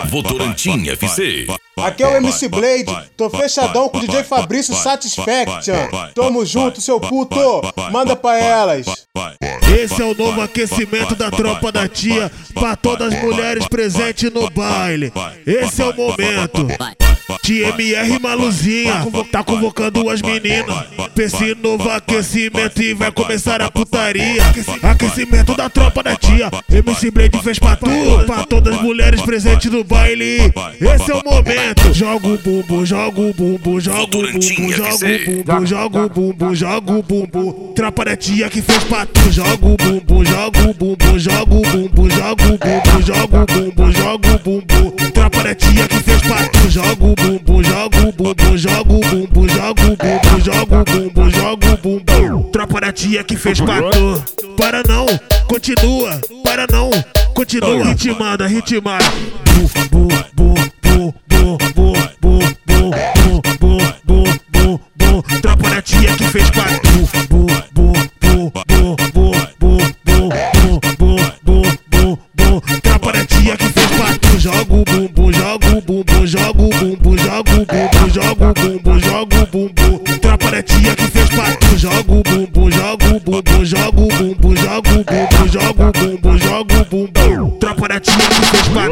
Votorantim FC. Aqui é o MC Blade, tô fechadão com o DJ Fabrício Satisfaction. Tamo junto, seu puto, manda pra elas. Esse é o novo aquecimento da tropa da tia, pra todas as mulheres presentes no baile. Esse é o momento. Tia MR Maluzinha tá convocando as meninas pra esse novo aquecimento e vai começar a putaria. Aquecimento da tropa da tia, MC Blade fez pra tu, pra todas as mulheres presentes no baile. Esse é o momento. Joga o bumbum, joga o bumbum, joga o bumbum, joga o bumbum, joga o bumbum, joga o bumbum. Tropa da tia que fez pra tu. Joga o bumbum, joga o bumbum, joga o bumbum, joga o bumbum, joga o bumbum, joga o bumbum. Tropa da tia que fez pra tu. Joga o bumbum, joga o bumbum, joga o bumbum, joga o bumbum, joga o bumbum, joga o bumbum. Tropa da tia que fez pra tu. Para não, continua, para não, continua. Ritmada, ritmada. Bu, bu, bu, bu, bu, bu, bu, bu, bu, bu, bu, bu. Tropa da tia que fez pra tu. Bu, bu, bu, bu, bu, bu, bu, bu, bu, bu, bu. Tropa da tia que fez pra tu. Joga o bumbum, joga o bumbum, joga o bumbum, joga o bumbum, joga o bumbum, joga o bumbum. Tropa da tia que fez pra tu. Joga o bumbum, joga o bumbum, joga o bumbum, joga o bumbum, joga o bumbum, joga o bumbum. Tropa da tia que fez pra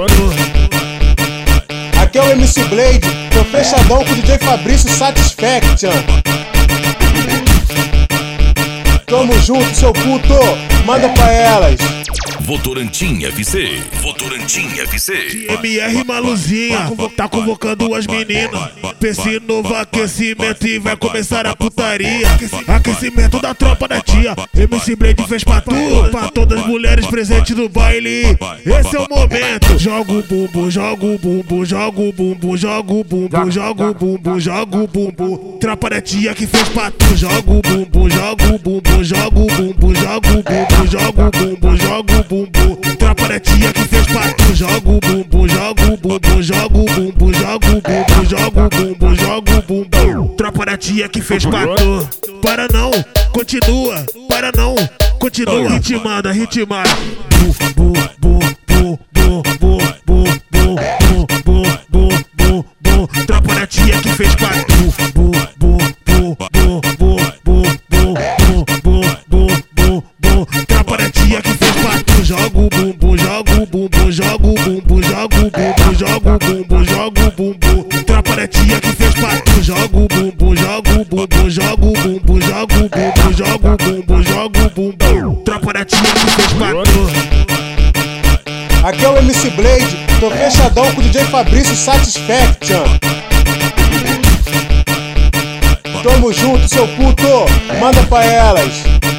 tu. Aqui é o MC Blade, tô fechadão com o DJ Fabrício Satisfaction. Tamo junto, seu puto, manda pra elas. Votorantim FC. Votorantim FC. MR Maluzinha tá convocando as meninas pra esse novo aquecimento e vai começar a putaria. Aquecimento da tropa da tia, MC Blade fez pra tu, pra todas as mulheres presentes no baile. Esse é o momento. Joga o bumbum, joga o bumbum, joga o bumbum, joga o bumbum, joga o bumbum, joga o bumbum. Tropa da tia que fez pra tu. Joga o bumbum, joga o bumbum, joga o bumbum, joga o bumbum, joga o bumbum, joga o bumbum. Tropa da tia que fez pra tu. Joga o bumbum, joga o bumbum, joga o bumbum, joga o bumbum, joga o bumbum, joga o bumbum. Tropa da tia que fez pra tu. Para não, continua, para não, continua. Ritmada, ritmada. Bu, bu, bu, bu, bu, bu, bu, bu, bu, bu, bu, bu. Tropa da tia que fez pra tu. Bu, bu, bu, bu, bu, bu, bu, bu, bu, bu, bu. Tropa da tia que fez pra tu. Joga o bumbum, joga o bumbum, joga o bumbum, joga o bumbum, joga o bumbum, joga o bumbum. Tropa da tia que fez pra tu. Joga o bumbum, joga o bumbum, joga o bumbum, joga o bumbum, joga o bumbum, joga o bumbum. Tropa da tia que fez pra tu. Aqui é o MC Blade, tô fechadão com o DJ Fabrício Satisfaction. Tamo junto, seu puto, manda pra elas.